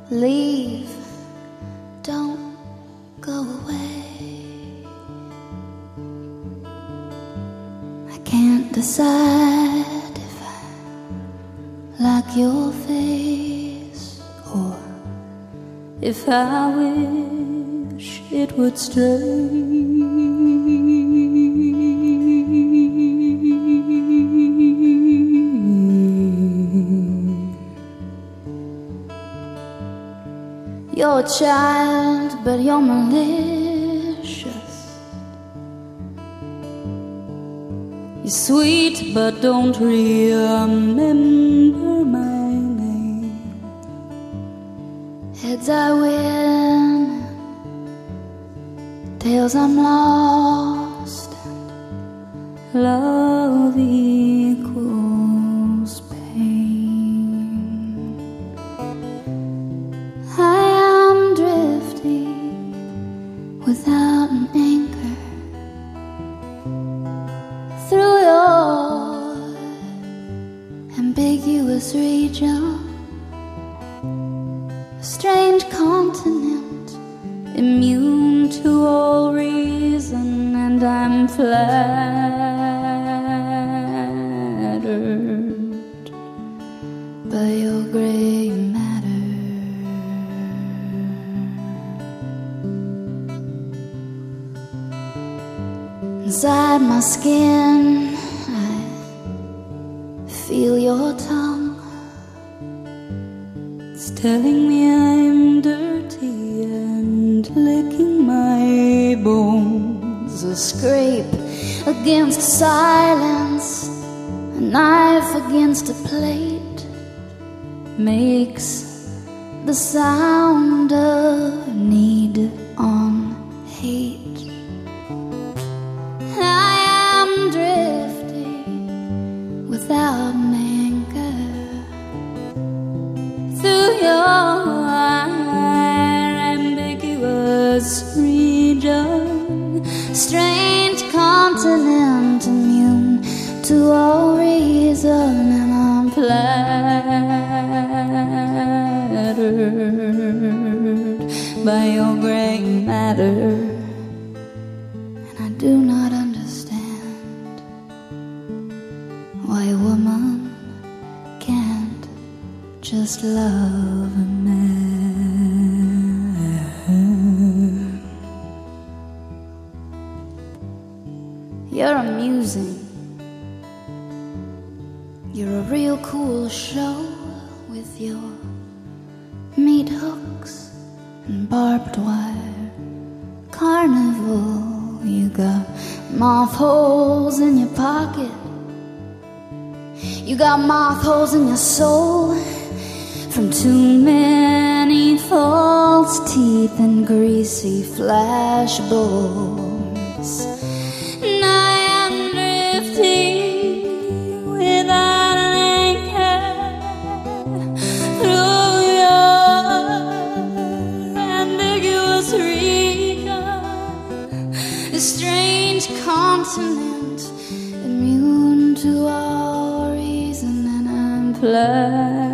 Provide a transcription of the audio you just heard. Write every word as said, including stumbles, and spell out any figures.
Leave, don't go away. I can't decide if I like your face or if I wish it would stray. You're a child, but you're malicious. You're sweet, but don't remember my name. Heads I win, tails I'm lost, and love equals pain. I without an anchor through your ambiguous region, a strange continent immune to all reason, and I'm flattered by your gray matter. Inside my skin, I feel your tongue. It's telling me I'm dirty and licking my bones. A scrape against silence, a knife against a plate makes the sound of need on hate. Without an anchor through your ambiguous region, strange continent immune to all reason, and I'm flattered by your gray matter, and I do not understand why a woman can't just love a man. You're amusing. You're a real cool show with your meat hooks and barbed wire carnival. You got moth holes in your pocket. You got moth holes in your soul from too many false teeth and greasy flash bones. And I am drifting without an anchor through your ambiguous region, a strange continent immune to all flat.